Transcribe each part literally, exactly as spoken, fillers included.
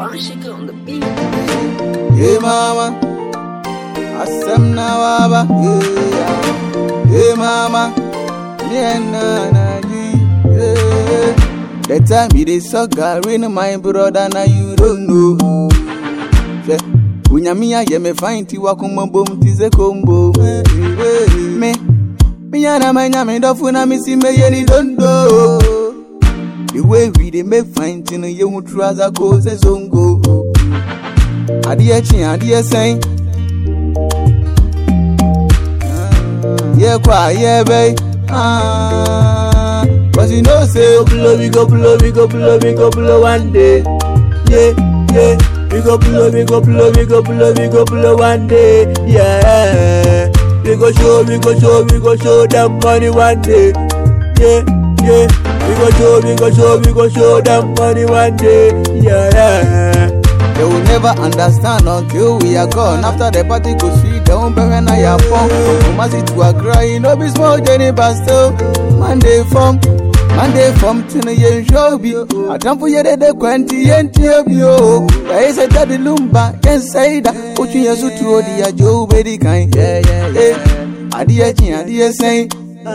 Rashik on the beat. Hey mama, asem na waba. Yeah. Hey mama, yeah na na yeah. The time you dey suck Gary, my brother, now you don't know. Unyamiya ye me find ti wakuma bom ti ze combo. Me, me yana me nyame dofu na me si me ye ni don't know. The way we dey make fine tin ye hu trouser go se zongo. Adie chi adie sen. Yeah kwa yeah bay. Ah, but you know say go blow, we go blow, we go blow, we go blow one day. Yeah, yeah. We go blow, we go blow, we go blow, we go blow one day. Yeah. We go show, we go show, we go show them money one day. Yeah, yeah. We go show, we go show, we go show them money one day. Yeah. They will never understand until we are gone. After the party go sweet, they won't bury na ya phone. From Kumasi to Accra, you know be small journey, but still Monday from Monday from ten years show be. I don't forget the twenty and yo. There is a daddy lumba can say that. Put you to the Joe very kind. Yeah, yeah, yeah. Adia chin, adia say.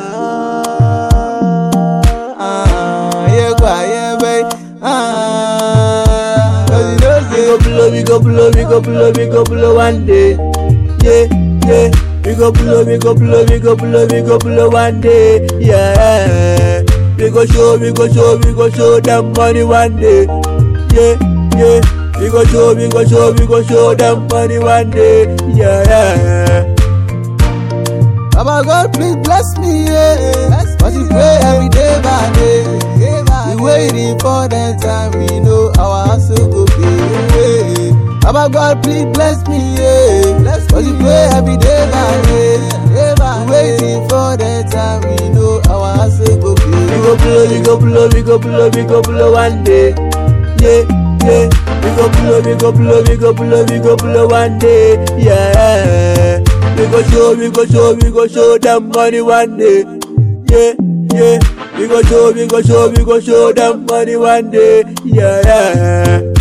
Ah, yeah, quiet, babe. Ah. We go blow, we go blow, we go blow, we go blow one day. Yeah, yeah. We go blow, we go blow, we go blow, we go blow one day. Yeah. We go show, we go show, we go show them money one day. Yeah, yeah. We go show, we go show, we go show them money one day. Yeah. Baba God, please bless me, yeah. But we pray every day by day. We waiting for that time, we know our hustle go pay. Baba God, please bless me, yeah. But we pray every day by day. We waiting for that time, we know our hustle go pay. We go blow, we go blow, we go blow, we go blow one day. Yeah, yeah. We go blow, we go blow, we go blow, we go blow one day. Yeah. We go show, we go show, we go show them money one day. Yeah, yeah. We go show, we go show, we go show them money one day. Yeah, yeah.